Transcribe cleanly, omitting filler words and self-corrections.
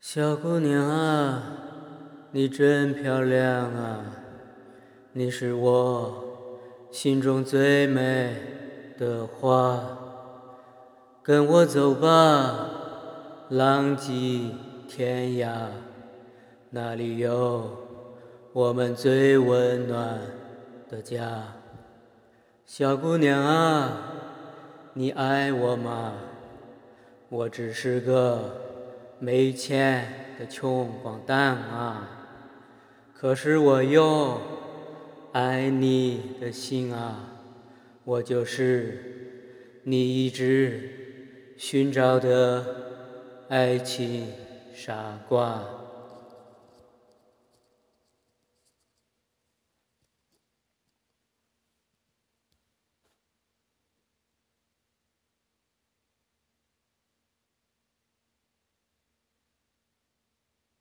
小姑娘啊，你真漂亮啊！你是我心中最美的花。跟我走吧，浪迹天涯，那里有我们最温暖的家。小姑娘啊，你爱我吗？我只是个没钱的穷光蛋啊，可是我有爱你的心啊，我就是你一直寻找的爱情傻瓜。